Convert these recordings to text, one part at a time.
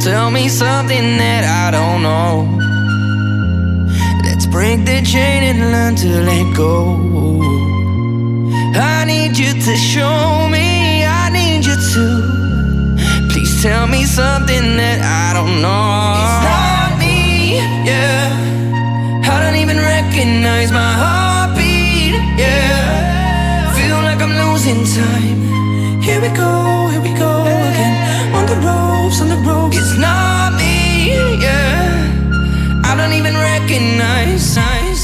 tell me something that I don't know. Let's break the chain and learn to let go. I need you to show me, I need you to. Please tell me something that I don't know. It's not me, yeah. I don't even recognize my heartbeat, yeah. Feel like I'm losing time. Here we go again. On the ropes, it's not me, yeah. I don't even recognize.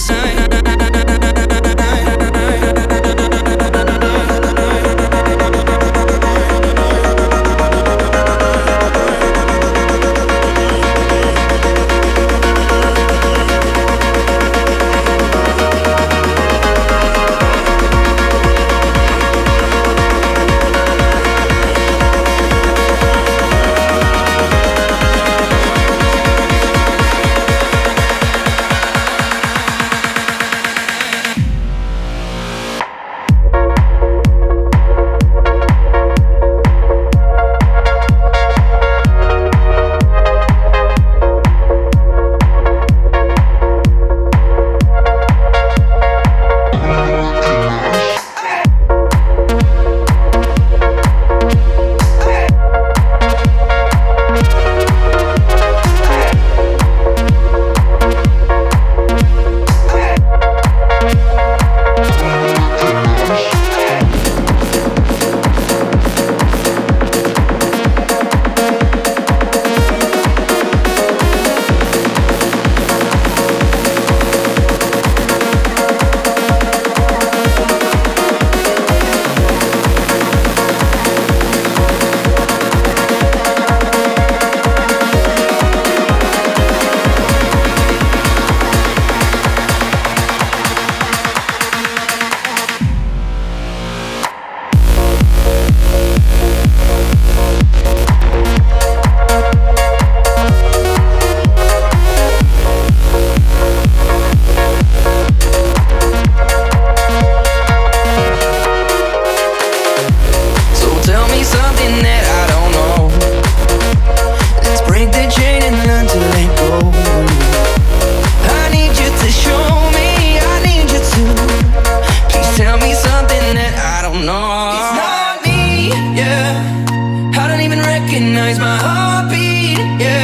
Recognize my heartbeat,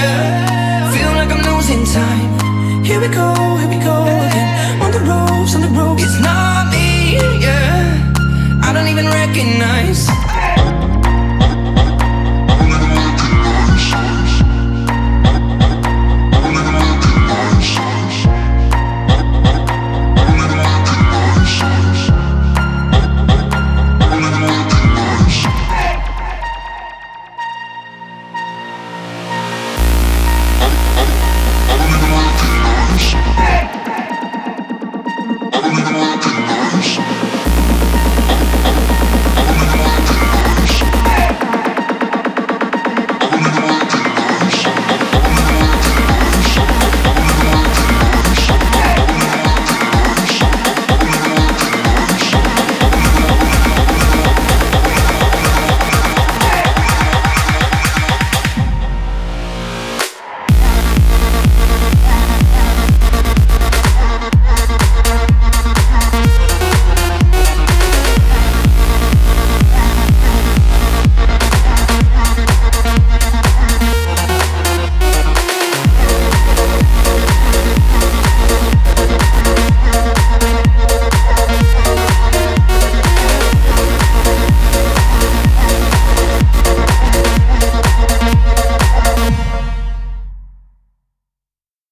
yeah. Feel like I'm losing time. Here we go again. On the ropes, it's not me, yeah. I don't even recognize.